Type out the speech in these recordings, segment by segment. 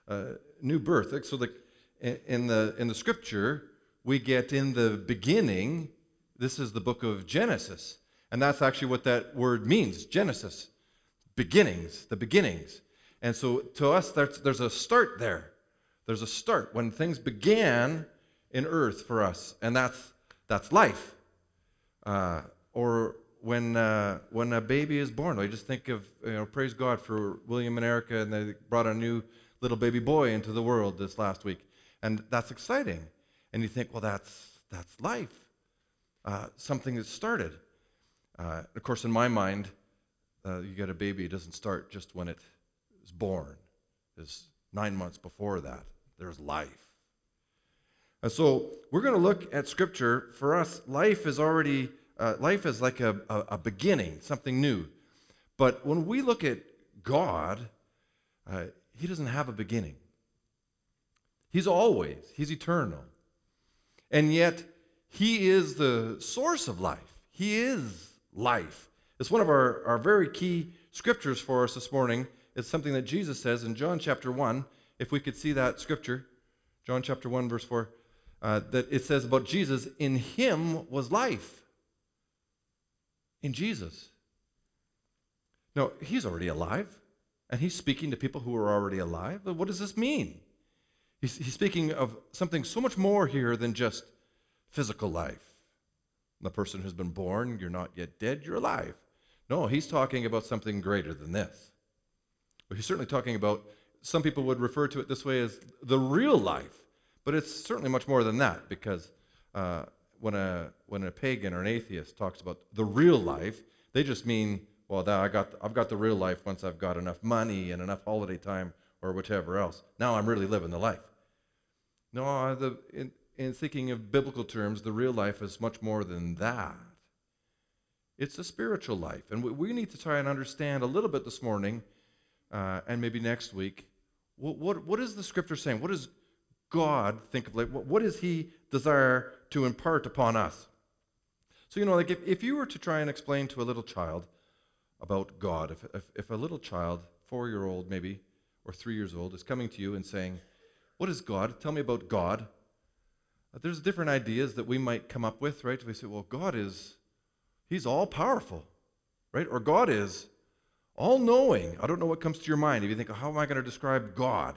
new birth. So in the scripture, we get in the beginning. This is the book of Genesis, and that's actually what that word means. Genesis, beginnings, the beginnings. And so to us, there's a start there. There's a start when things began in earth for us, and that's life. Or when a baby is born, I just think of, praise God for William and Erica, and they brought a new little baby boy into the world this last week, and that's exciting. And you think, well, that's life, something that started. Of course, in my mind, you get a baby, it doesn't start just when it is born. There's 9 months before that. There's life. And so we're going to look at Scripture. For us, life is like a beginning, something new. But when we look at God, He doesn't have a beginning. He's eternal. And yet, He is the source of life. He is life. It's one of our very key scriptures for us this morning. It's something that Jesus says in John chapter 1. If we could see that scripture, John chapter 1, verse 4, that it says about Jesus, in Him was life. In Jesus. No, He's already alive, and He's speaking to people who are already alive. But what does this mean? He's speaking of something so much more here than just physical life. The person who's been born, you're not yet dead, you're alive. No, He's talking about something greater than this. But He's certainly talking about, some people would refer to it this way as the real life. But it's certainly much more than that, because when a pagan or an atheist talks about the real life, they just mean, well, I've got the real life once I've got enough money and enough holiday time or whatever else. Now I'm really living the life. No, in thinking of biblical terms, the real life is much more than that. It's a spiritual life. And we need to try and understand a little bit this morning, and maybe next week, what is the Scripture saying? What does God think of life? What does He desire to impart upon us? So, like if you were to try and explain to a little child about God, if a little child, 4-year-old maybe, or 3 years old, is coming to you and saying, what is God? Tell me about God. There's different ideas that we might come up with, right? We say, well, He's all-powerful, right? Or God is all-knowing. I don't know what comes to your mind if you think, how am I going to describe God?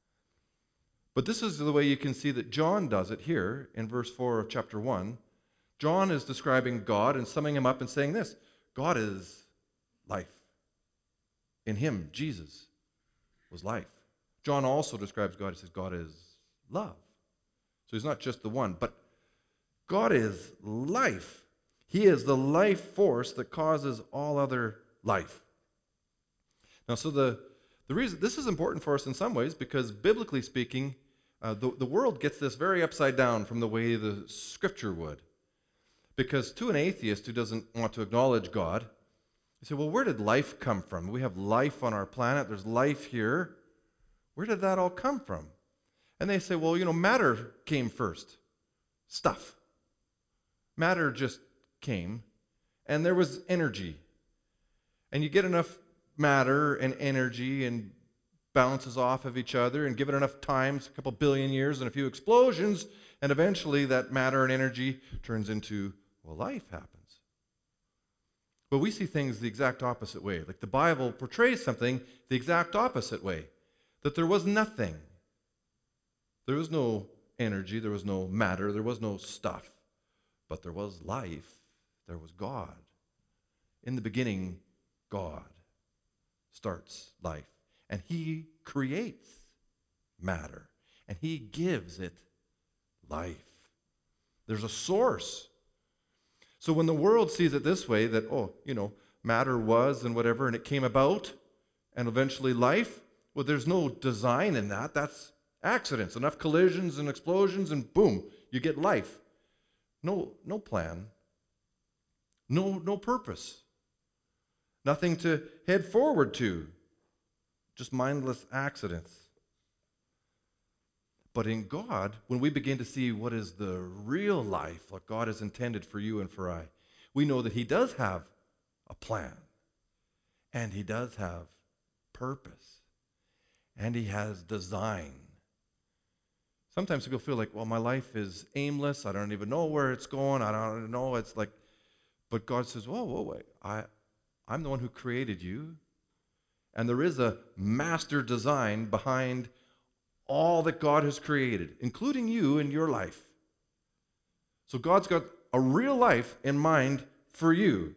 But this is the way you can see that John does it here in verse 4 of chapter 1. John is describing God and summing Him up and saying this: God is life. In Him, Jesus, was life. John also describes God. He says God is love. So He's not just the one, but God is life. He is the life force that causes all other life. Now, so the reason this is important for us in some ways, because biblically speaking, the world gets this very upside down from the way the Scripture would. Because to an atheist who doesn't want to acknowledge God, you say, well, where did life come from? We have life on our planet. There's life here. Where did that all come from? And they say, well, matter came first. Stuff. Matter just came, and there was energy. And you get enough matter and energy and bounces off of each other, and give it enough times, a couple billion years and a few explosions, and eventually that matter and energy turns into, well, life happens. But we see things the exact opposite way. Like the Bible portrays something the exact opposite way. That there was nothing. There was no energy, there was no matter, there was no stuff. But there was life. There was God. In the beginning, God starts life. And He creates matter. And He gives it life. There's a source. So when the world sees it this way, that, matter was and whatever, and it came about, and eventually life, well, there's no design in that. That's accidents. Enough collisions and explosions, and boom, you get life. No plan. No purpose. Nothing to head forward to. Just mindless accidents. But in God, when we begin to see what is the real life, what God has intended for you and for I, we know that He does have a plan. And He does have purpose. and he has design. Sometimes people feel like, well, my life is aimless. I don't even know where it's going. I don't know. It's like, but God says, whoa, wait. I'm the one who created you. And there is a master design behind all that God has created, including you and your life. So God's got a real life in mind for you.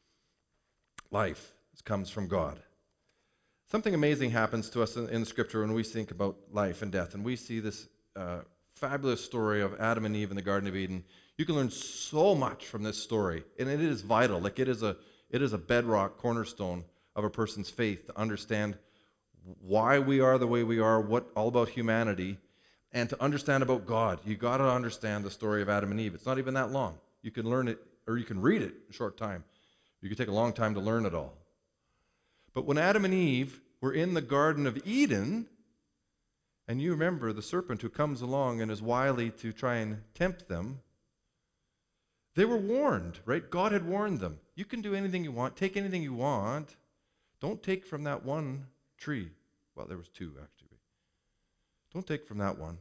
Life comes from God. Something amazing happens to us in Scripture when we think about life and death, and we see this fabulous story of Adam and Eve in the Garden of Eden. You can learn so much from this story, and it is vital. Like it is a bedrock cornerstone of a person's faith to understand why we are the way we are, what all about humanity, and to understand about God. You got to understand the story of Adam and Eve. It's not even that long. You can learn it, or you can read it in a short time. You can take a long time to learn it all. But when Adam and Eve were in the Garden of Eden, and you remember the serpent who comes along and is wily to try and tempt them, they were warned, right? God had warned them. You can do anything you want, take anything you want. Don't take from that one tree. Well, there was two, actually. Don't take from that one.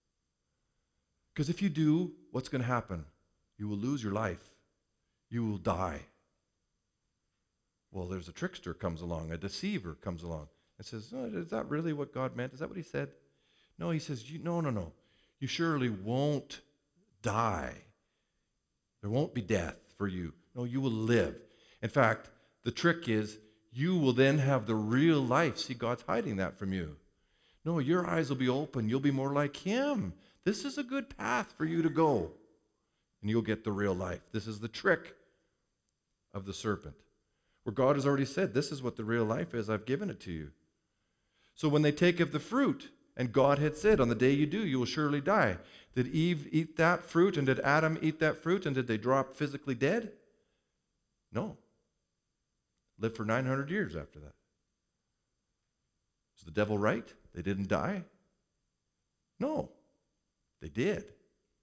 Because if you do, what's going to happen? You will lose your life. You will die. Well, there's a trickster comes along, a deceiver comes along, and says, oh, is that really what God meant? Is that what he said? No, he says, no. You surely won't die. There won't be death for you. No, you will live. In fact, the trick is you will then have the real life. See, God's hiding that from you. No, your eyes will be open. You'll be more like him. This is a good path for you to go. And you'll get the real life. This is the trick of the serpent. Where God has already said, this is what the real life is. I've given it to you. So when they take of the fruit, and God had said, on the day you do, you will surely die. Did Eve eat that fruit, and did Adam eat that fruit, and did they drop physically dead? No. Lived for 900 years after that. Was the devil right? They didn't die? No. They did.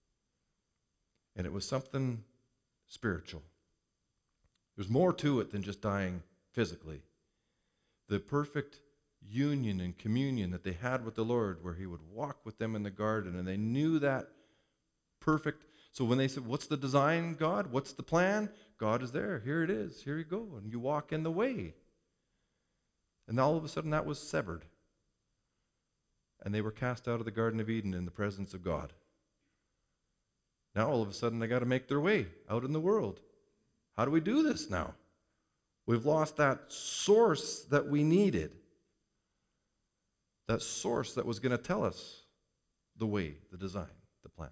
And it was something spiritual. There's more to it than just dying physically. The perfect union and communion that they had with the Lord, where he would walk with them in the garden, and they knew that perfect. So when they said, what's the design, God? What's the plan? God is there. Here it is. Here you go. And you walk in the way. And all of a sudden that was severed. And they were cast out of the Garden of Eden in the presence of God. Now all of a sudden they got to make their way out in the world. How do we do this now? We've lost that source that we needed. That source that was going to tell us the way, the design, the plan.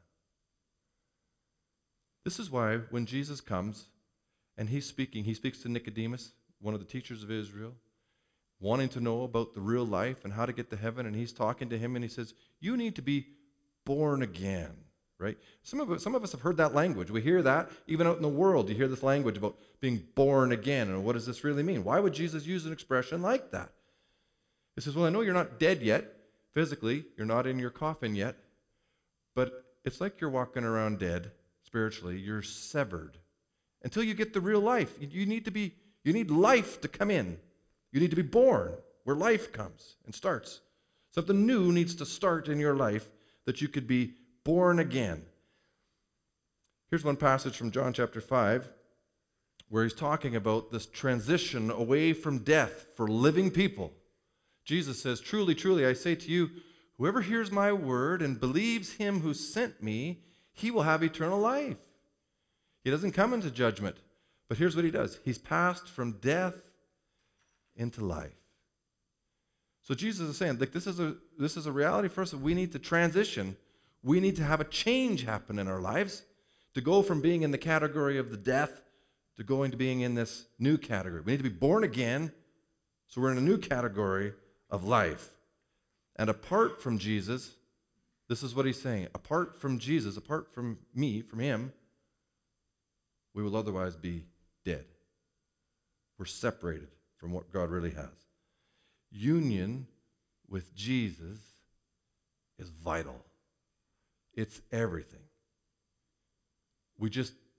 This is why when Jesus comes and he's speaking, he speaks to Nicodemus, one of the teachers of Israel, wanting to know about the real life and how to get to heaven, and he's talking to him and he says, you need to be born again. Right? Some of us have heard that language. We hear that even out in the world. You hear this language about being born again. And what does this really mean? Why would Jesus use an expression like that? He says, well, I know you're not dead yet. Physically, you're not in your coffin yet. But it's like you're walking around dead spiritually. You're severed. Until you get the real life. You need life to come in. You need to be born where life comes and starts. Something new needs to start in your life that you could be born again. Here's one passage from John chapter 5 where he's talking about this transition away from death for living people. Jesus says, truly, truly, I say to you, whoever hears my word and believes him who sent me, he will have eternal life. He doesn't come into judgment, but here's what he does. He's passed from death into life. So Jesus is saying, like, this is a reality for us that we need to transition. We need to have a change happen in our lives to go from being in the category of the death to going to being in this new category. We need to be born again, so we're in a new category of life. And apart from Jesus, this is what he's saying. Apart from Jesus, apart from me, from him, we will otherwise be dead. We're separated from what God really has. Union with Jesus is vital. It's everything. We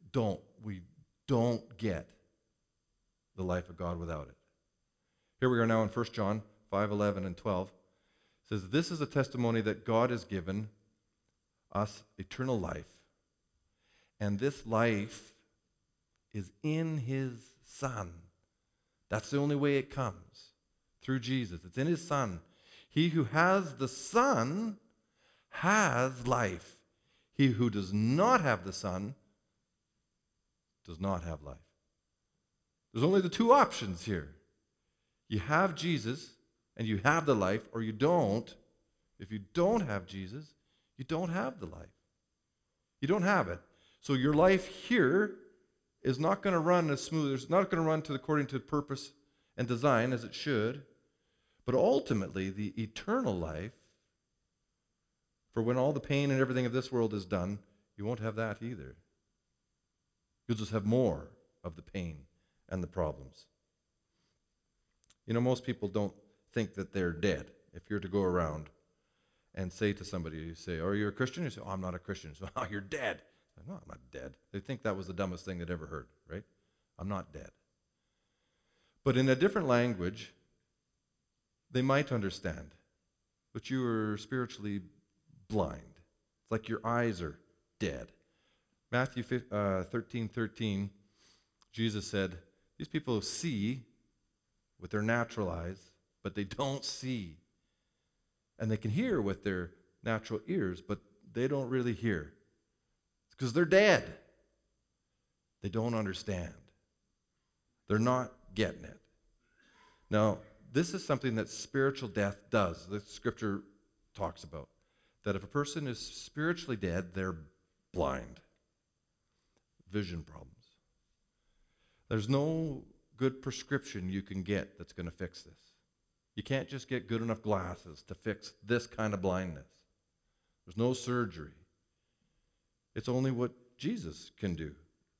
don't get the life of God without it. Here we are now in 1 John 5:11 and 12. says, this is a testimony that God has given us eternal life. And this life is in his Son. That's the only way it comes, through Jesus. It's in his Son. He who has the Son has life. He who does not have the Son does not have life. There's only the two options here. You have Jesus and you have the life, or you don't. If you don't have Jesus, you don't have the life. You don't have it. So your life here is not going to run as smooth. It's not going to run according to purpose and design as it should. But ultimately, the eternal life, for when all the pain and everything of this world is done, you won't have that either. You'll just have more of the pain and the problems. You know, most people don't think that they're dead. If you're to go around and say to somebody, you say, "Are you a Christian?" You say, "Oh, I'm not a Christian." So, "Oh, you're dead." No, I'm not dead. They think that was the dumbest thing they'd ever heard, right? I'm not dead. But in a different language, they might understand. But you are spiritually blind. It's like your eyes are dead. Matthew 13:13, Jesus said, these people see with their natural eyes, but they don't see. And they can hear with their natural ears, but they don't really hear. It's because they're dead. They don't understand. They're not getting it. Now, this is something that spiritual death does. The scripture talks about that if a person is spiritually dead, they're blind. Vision problems. There's no good prescription you can get that's going to fix this. You can't just get good enough glasses to fix this kind of blindness. There's no surgery. It's only what Jesus can do.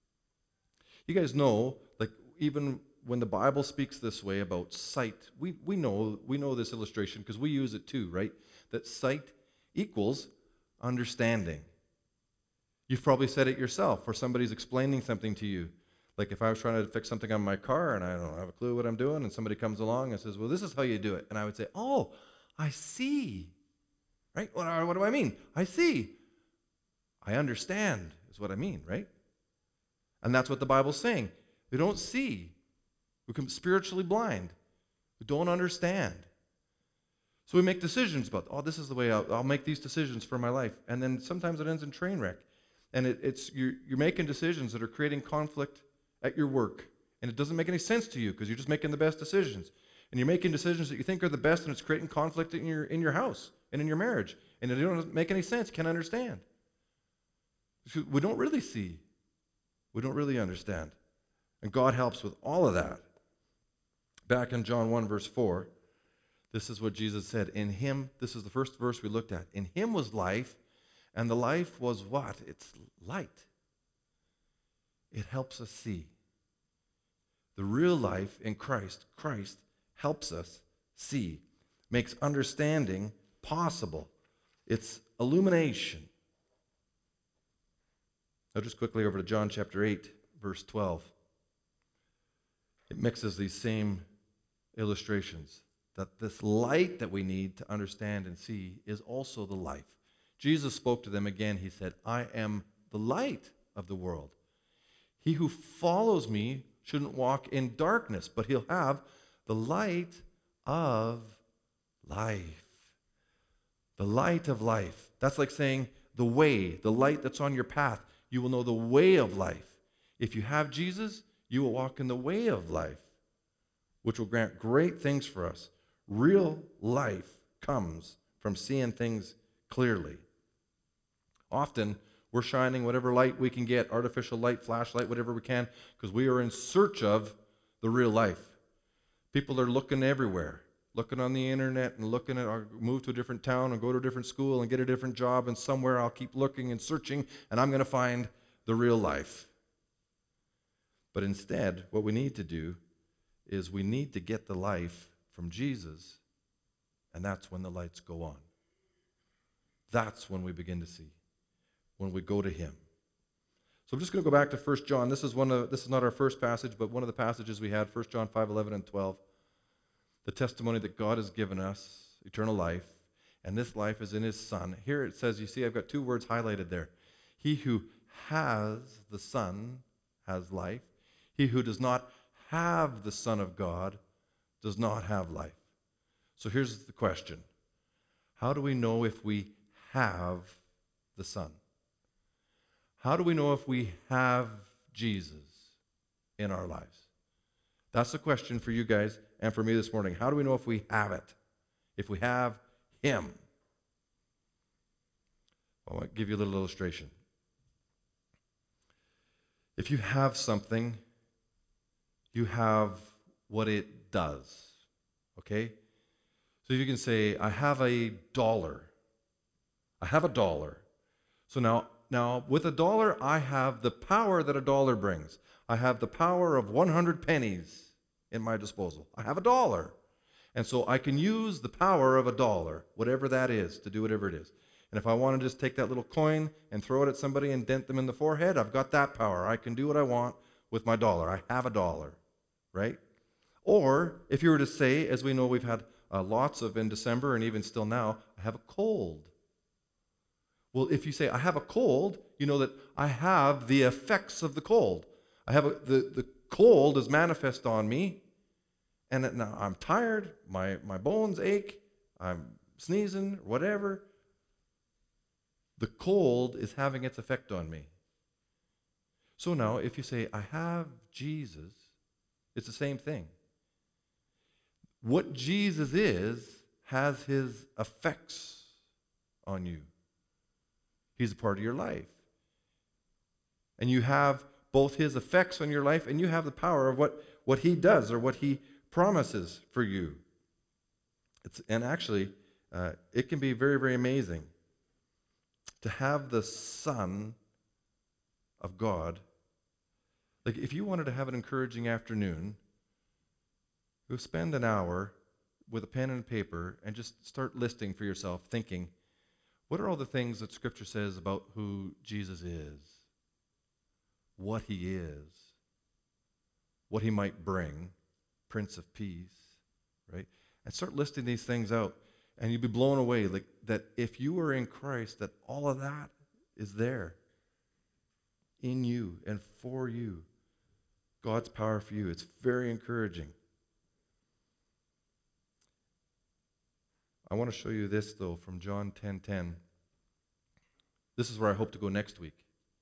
You guys know, like, even when the Bible speaks this way about sight, we know this illustration because we use it too, right? That sight equals understanding. You've probably said it yourself, or somebody's explaining something to you. Like if I was trying to fix something on my car and I don't have a clue what I'm doing, and somebody comes along and says, "Well, this is how you do it." And I would say, "Oh, I see." Right? What do I mean? I see. I understand is what I mean, right? And that's what the Bible's saying. We don't see. We become spiritually blind. We don't understand. So we make decisions about, oh, this is the way I'll make these decisions for my life. And then sometimes it ends in train wreck. And you're making decisions that are creating conflict at your work. And it doesn't make any sense to you because you're just making the best decisions. And you're making decisions that you think are the best, and it's creating conflict in your house and in your marriage. And it don't make any sense. You can't understand. We don't really see. We don't really understand. And God helps with all of that. Back in John 1, verse 4, this is what Jesus said. In him, this is the first verse we looked at. In him was life, and the life was what? It's light. It helps us see. The real life in Christ helps us see, makes understanding possible. It's illumination. Now just quickly over to John chapter 8, verse 12. It mixes these same illustrations, that this light that we need to understand and see is also the life. Jesus spoke to them again. He said, "I am the light of the world. He who follows me shouldn't walk in darkness, but he'll have the light of life." The light of life. That's like saying the way, the light that's on your path. You will know the way of life. If you have Jesus, you will walk in the way of life, which will grant great things for us. Real life comes from seeing things clearly. Often, we're shining whatever light we can get, artificial light, flashlight, whatever we can, because we are in search of the real life. People are looking everywhere, looking on the internet and looking at, or move to a different town and go to a different school and get a different job, and somewhere I'll keep looking and searching, and I'm going to find the real life. But instead, what we need to do is we need to get the life from Jesus, and that's when the lights go on. That's when we begin to see, when we go to him. So I'm just going to go back to 1 John. This is not our first passage, but one of the passages we had, 1 John 5:11 and 12. The testimony that God has given us, eternal life. And this life is in his Son. Here it says, you see, I've got two words highlighted there. He who has the Son has life. He who does not have the Son of God does not have life. So here's the question. How do we know if we have the Son? How do we know if we have Jesus in our lives? That's the question for you guys and for me this morning. How do we know if we have it? If we have him? I want to give you a little illustration. If you have something, you have what it does. Okay? So you can say, I have a dollar. I have a dollar. So now with a dollar, I have the power that a dollar brings. I have the power of 100 pennies in my disposal. I have a dollar. And so I can use the power of a dollar, whatever that is, to do whatever it is. And if I want to just take that little coin and throw it at somebody and dent them in the forehead, I've got that power. I can do what I want with my dollar. I have a dollar, right? Or if you were to say, as we know we've had lots of in December and even still now, I have a cold. Well, if you say, I have a cold, you know that I have the effects of the cold. The cold is manifest on me, and now I'm tired, my bones ache, I'm sneezing, whatever. The cold is having its effect on me. So now, if you say, I have Jesus, it's the same thing. What Jesus is has his effects on you. He's a part of your life. And you have both his effects on your life and you have the power of what he does or what he promises for you. And actually, it can be very, very amazing to have the Son of God. Like if you wanted to have an encouraging afternoon, go spend an hour with a pen and paper and just start listing for yourself, thinking, what are all the things that Scripture says about who Jesus is? What he is? What he might bring? Prince of Peace, right? And start listing these things out. And you'd be blown away like that if you were in Christ, that all of that is there in you and for you. God's power for you. It's very encouraging. I want to show you this, though, from John 10:10. This is where I hope to go next week.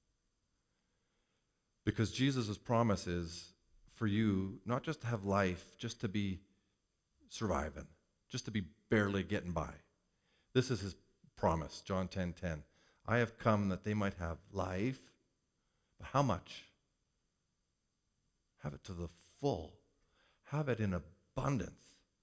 Because Jesus' promise is for you not just to have life, just to be surviving, just to be barely getting by. This is his promise, John 10:10. I have come that they might have life, but how much? Have it to the full. Have it in abundance.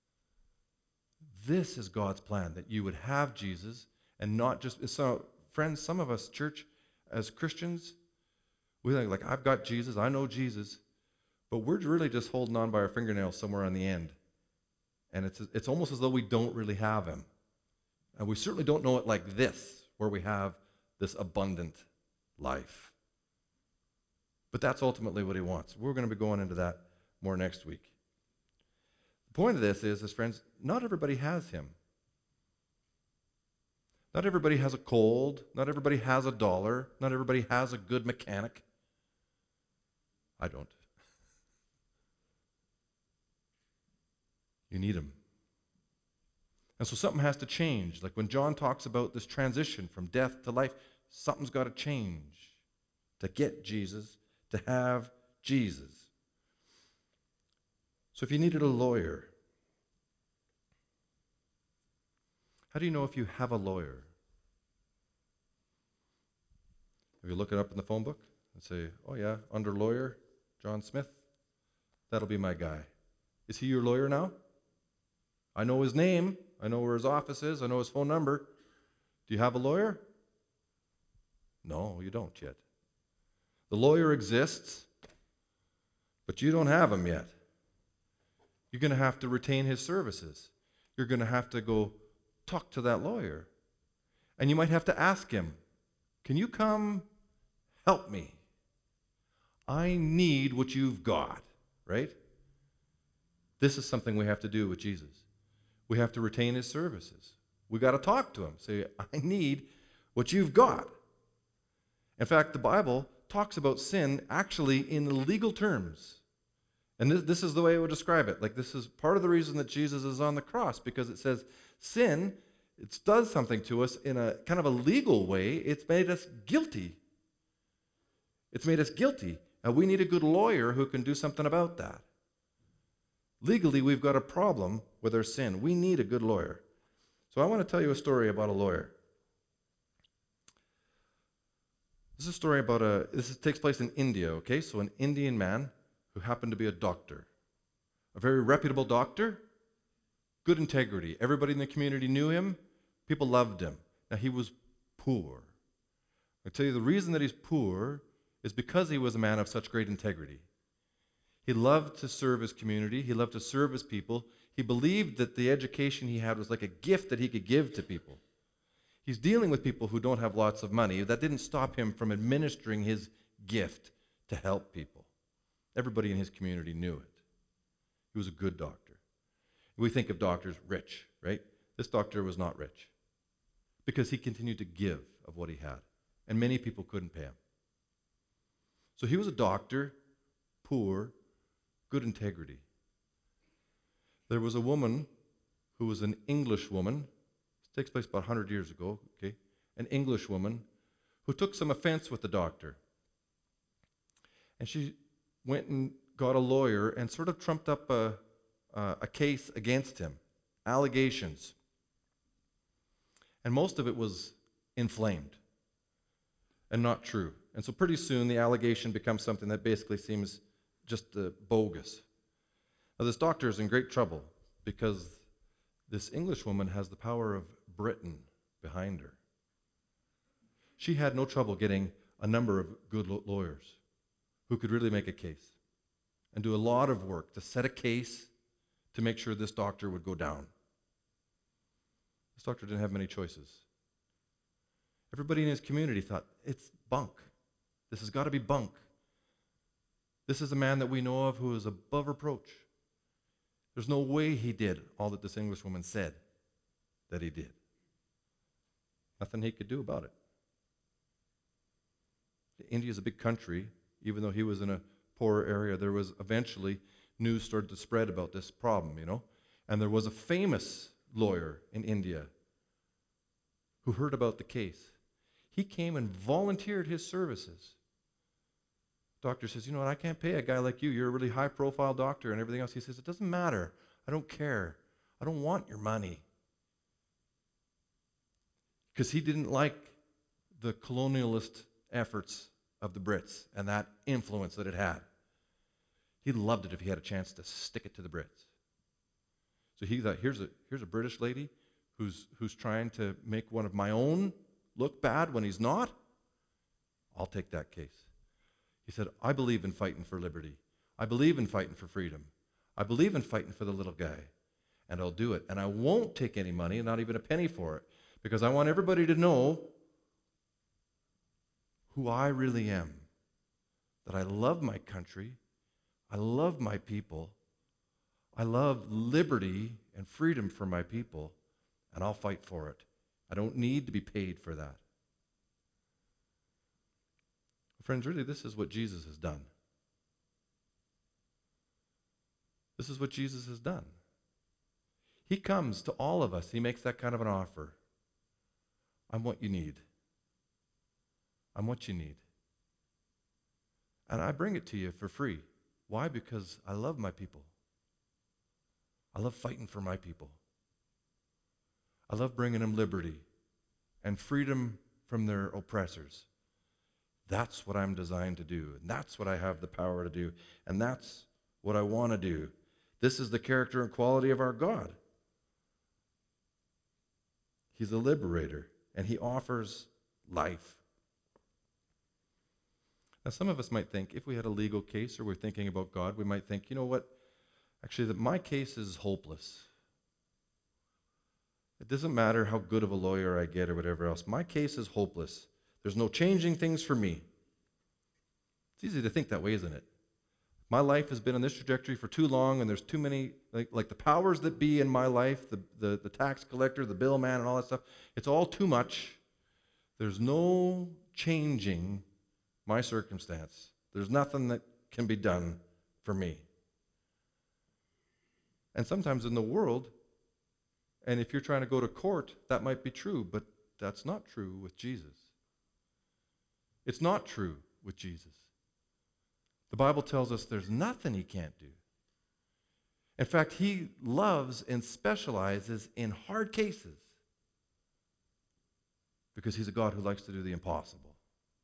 This is God's plan, that you would have Jesus and not just... So, friends, some of us, church, as Christians, we think, like, I've got Jesus, I know Jesus, but we're really just holding on by our fingernails somewhere on the end. And it's almost as though we don't really have him. And we certainly don't know it like this, where we have this abundant life. But that's ultimately what he wants. We're going to be going into that more next week. The point of this is, friends, not everybody has him. Not everybody has a cold. Not everybody has a dollar. Not everybody has a good mechanic. I don't. You need him. And so something has to change. Like when John talks about this transition from death to life, something's got to change to get Jesus, to have Jesus. So if you needed a lawyer, how do you know if you have a lawyer? If you look it up in the phone book and say, oh yeah, under lawyer, John Smith, that'll be my guy. Is he your lawyer now? I know his name. I know where his office is. I know his phone number. Do you have a lawyer? No, you don't yet. The lawyer exists, but you don't have him yet. You're going to have to retain his services. You're going to have to go talk to that lawyer. And you might have to ask him, can you come help me? I need what you've got, right? This is something we have to do with Jesus. We have to retain his services. We got to talk to him. Say, I need what you've got. In fact, the Bible talks about sin actually in legal terms. And this is the way I would describe it. Like, this is part of the reason that Jesus is on the cross, because it says sin, it does something to us in a kind of a legal way. It's made us guilty. It's made us guilty. And we need a good lawyer who can do something about that. Legally, we've got a problem with our sin. We need a good lawyer. So I want to tell you a story about a lawyer. This is a story about this takes place in India, okay? So an Indian man who happened to be a doctor. A very reputable doctor, good integrity. Everybody in the community knew him. People loved him. Now, he was poor. I tell you, the reason that he's poor is because he was a man of such great integrity. He loved to serve his community. He loved to serve his people. He believed that the education he had was like a gift that he could give to people. He's dealing with people who don't have lots of money. That didn't stop him from administering his gift to help people. Everybody in his community knew it. He was a good doctor. We think of doctors rich, right? This doctor was not rich because he continued to give of what he had, and many people couldn't pay him. So he was a doctor, poor, good integrity. There was a woman who was an English woman. This takes place about 100 years ago, okay? An English woman who took some offense with the doctor. And she went and got a lawyer and sort of trumped up a case against him, allegations. And most of it was inflamed and not true. And so pretty soon the allegation becomes something that basically seems just bogus. Now this doctor is in great trouble because this English woman has the power of Britain behind her. She had no trouble getting a number of good lawyers who could really make a case and do a lot of work to set a case to make sure this doctor would go down. This doctor didn't have many choices. Everybody in his community thought, it's bunk. This has got to be bunk. This is a man that we know of who is above reproach. There's no way he did all that this English woman said that he did. Nothing he could do about it. India is a big country. Even though he was in a poorer area, there was eventually news started to spread about this problem, you know. And there was a famous lawyer in India who heard about the case. He came and volunteered his services. Doctor says, you know what, I can't pay a guy like you. You're a really high-profile doctor and everything else. He says, it doesn't matter. I don't care. I don't want your money. Because he didn't like the colonialist efforts of the Brits and that influence that it had. He loved it if he had a chance to stick it to the Brits. So he thought, here's a British lady who's trying to make one of my own look bad when he's not. I'll take that case. He said, I believe in fighting for liberty. I believe in fighting for freedom. I believe in fighting for the little guy. And I'll do it. And I won't take any money, not even a penny for it, because I want everybody to know who I really am. That I love my country. I love my people. I love liberty and freedom for my people. And I'll fight for it. I don't need to be paid for that. Friends, really, this is what Jesus has done. This is what Jesus has done. He comes to all of us. He makes that kind of an offer. I'm what you need. I'm what you need. And I bring it to you for free. Why? Because I love my people. I love fighting for my people. I love bringing them liberty and freedom from their oppressors. That's what I'm designed to do, and that's what I have the power to do, and that's what I want to do. This is the character and quality of our God. He's a liberator, and he offers life. Now, some of us might think, if we had a legal case or we're thinking about God, we might think, you know what, actually, that my case is hopeless. It doesn't matter how good of a lawyer I get or whatever else. My case is hopeless. There's no changing things for me. It's easy to think that way, isn't it? My life has been on this trajectory for too long, and there's too many, like the powers that be in my life, the tax collector, the bill man, and all that stuff, it's all too much. There's no changing my circumstance. There's nothing that can be done for me. And sometimes in the world, and if you're trying to go to court, that might be true, but that's not true with Jesus. It's not true with Jesus. The Bible tells us there's nothing he can't do. In fact, he loves and specializes in hard cases because he's a God who likes to do the impossible.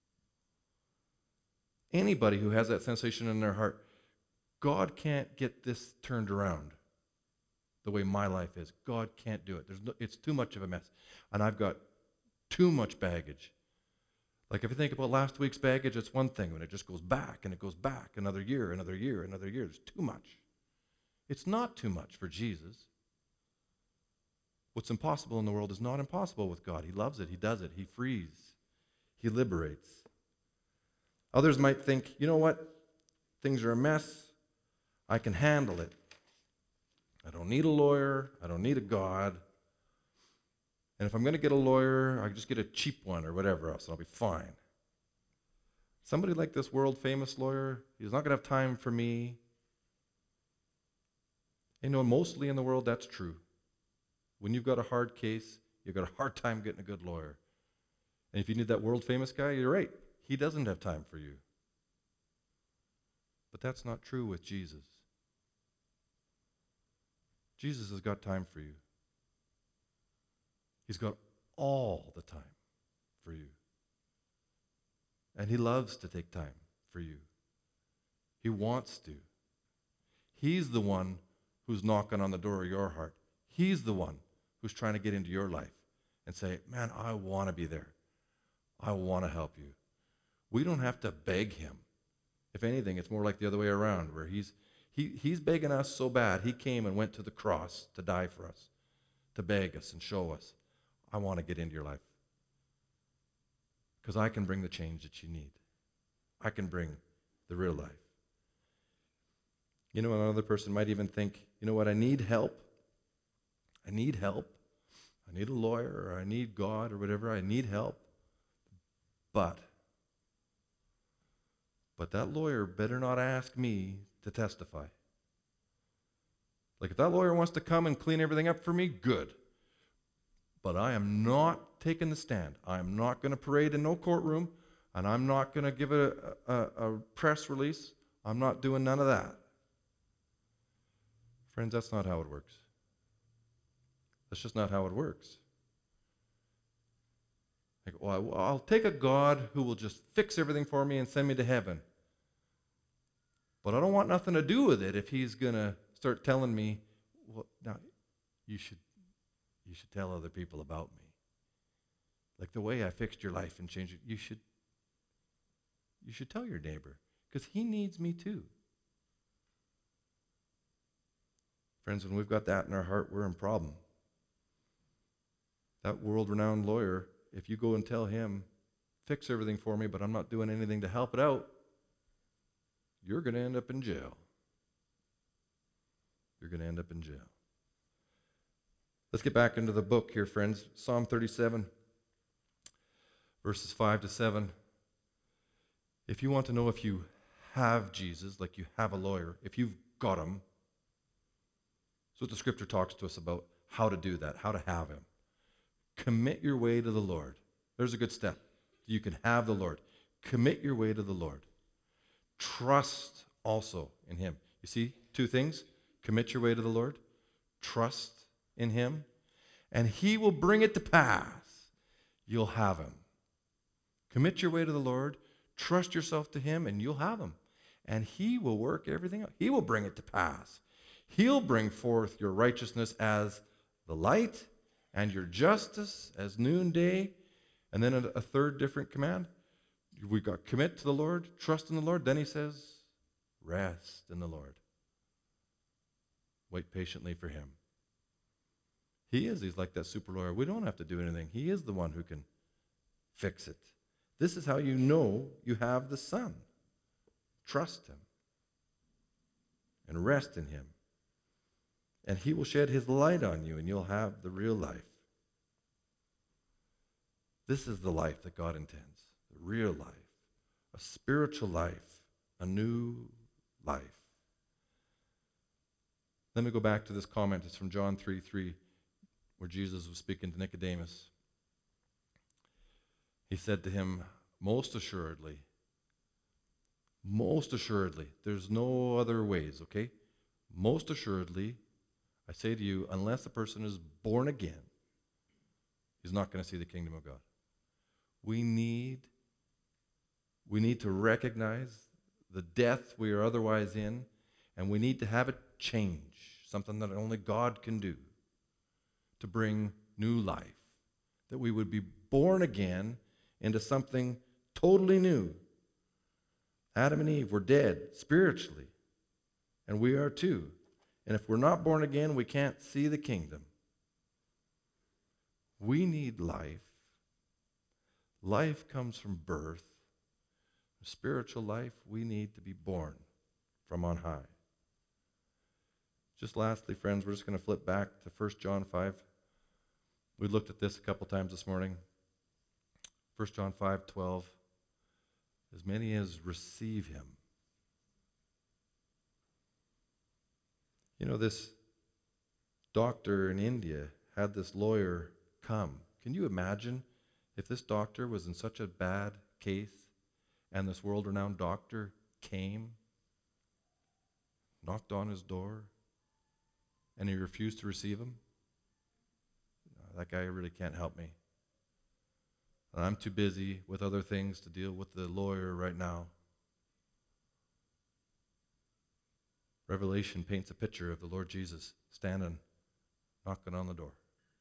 Anybody who has that sensation in their heart, God can't get this turned around the way my life is. God can't do it. It's too much of a mess. And I've got too much baggage. Like if you think about last week's baggage, it's one thing when it just goes back and it goes back another year, another year, another year. It's too much. It's not too much for Jesus. What's impossible in the world is not impossible with God. He loves it. He does it. He frees. He liberates. Others might think, you know what? Things are a mess. I can handle it. I don't need a lawyer. I don't need a God. And if I'm going to get a lawyer, I just get a cheap one or whatever else, and I'll be fine. Somebody like this world-famous lawyer, he's not going to have time for me. You know, mostly in the world, that's true. When you've got a hard case, you've got a hard time getting a good lawyer. And if you need that world-famous guy, you're right. He doesn't have time for you. But that's not true with Jesus. Jesus has got time for you. He's got all the time for you. And he loves to take time for you. He wants to. He's the one who's knocking on the door of your heart. He's the one who's trying to get into your life and say, man, I want to be there. I want to help you. We don't have to beg him. If anything, it's more like the other way around, where he's begging us so bad, he came and went to the cross to die for us, to beg us and show us, I want to get into your life. Because I can bring the change that you need. I can bring the real life. You know, another person might even think, you know what, I need help. I need help. I need a lawyer, or I need God, or whatever. I need help. But that lawyer better not ask me to testify. Like if that lawyer wants to come and clean everything up for me, good. But I am not taking the stand. I am not going to parade in no courtroom, and I'm not going to give a press release. I'm not doing none of that. Friends, that's not how it works. That's just not how it works. Like, well, I'll take a God who will just fix everything for me and send me to heaven. But I don't want nothing to do with it if he's going to start telling me, well, now, you should tell other people about me. Like the way I fixed your life and changed it, you should tell your neighbor, because he needs me too. Friends, when we've got that in our heart, we're in problem. That world-renowned lawyer, if you go and tell him, fix everything for me, but I'm not doing anything to help it out, you're going to end up in jail. You're going to end up in jail. Let's get back into the book here, friends. Psalm 37, verses 5 to 7. If you want to know if you have Jesus, like you have a lawyer, if you've got him, that's what the scripture talks to us about, how to do that, how to have him. Commit your way to the Lord. There's a good step. You can have the Lord. Commit your way to the Lord. Trust also in him. You see, two things. Commit your way to the Lord. Trust in him. And he will bring it to pass. You'll have him. Commit your way to the Lord. Trust yourself to him, and you'll have him. And he will work everything out. He will bring it to pass. He'll bring forth your righteousness as the light and your justice as noonday. And then a third different command. We've got commit to the Lord, trust in the Lord. Then he says, rest in the Lord. Wait patiently for him. He's like that super lawyer. We don't have to do anything. He is the one who can fix it. This is how you know you have the Son. Trust him. and rest in him. And he will shed his light on you, and you'll have the real life. This is the life that God intends, the real life, a spiritual life, a new life. Let me go back to this comment. It's from John 3:3, where Jesus was speaking to Nicodemus. He said to him, most assuredly, there's no other ways, okay? Most assuredly, I say to you, unless a person is born again, he's not going to see the kingdom of God. We need to recognize the death we are otherwise in, and we need to have it change, something that only God can do, to bring new life, that we would be born again into something totally new. Adam and Eve were dead spiritually, and we are too. And if we're not born again, we can't see the kingdom. We need life. Life comes from birth. Spiritual life, we need to be born from on high. Just lastly, friends, we're just going to flip back to 1 John 5. We looked at this a couple times this morning. 1 John 5:12. As many as receive him. You know, this doctor in India had this lawyer come. Can you imagine if this doctor was in such a bad case and this world-renowned doctor came, knocked on his door, and he refused to receive him? That guy really can't help me. And I'm too busy with other things to deal with the lawyer right now. Revelation paints a picture of the Lord Jesus standing, knocking on the door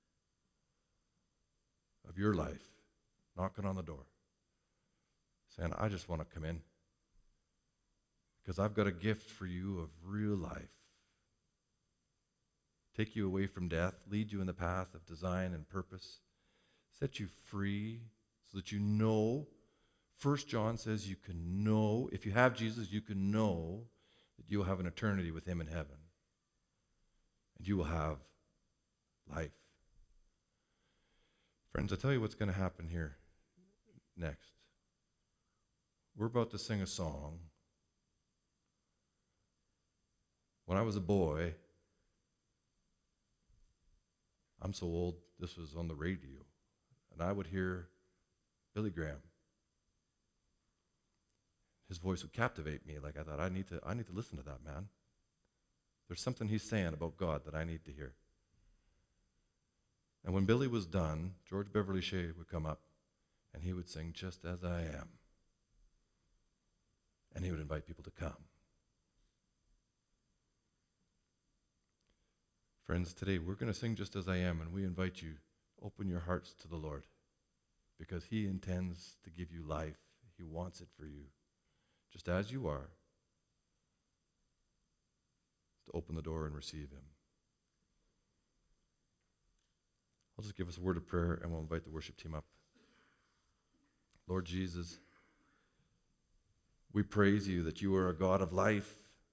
of your life, knocking on the door, saying, I just want to come in because I've got a gift for you of real life. Take you away from death, lead you in the path of design and purpose, set you free so that you know. 1 John says you can know, if you have Jesus, you can know that you will have an eternity with him in heaven. And you will have life. Friends, I'll tell you what's going to happen here next. We're about to sing a song. When I was a boy, I'm so old, this was on the radio, and I would hear Billy Graham. His voice would captivate me. Like I thought, I need to listen to that man. There's something he's saying about God that I need to hear. And when Billy was done, George Beverly Shea would come up and he would sing Just As I Am. And he would invite people to come. Friends, today we're going to sing Just As I Am, and we invite you, open your hearts to the Lord, because he intends to give you life. He wants it for you, just as you are, to open the door and receive him. I'll just give us a word of prayer, and we'll invite the worship team up. Lord Jesus, we praise you that you are a God of life.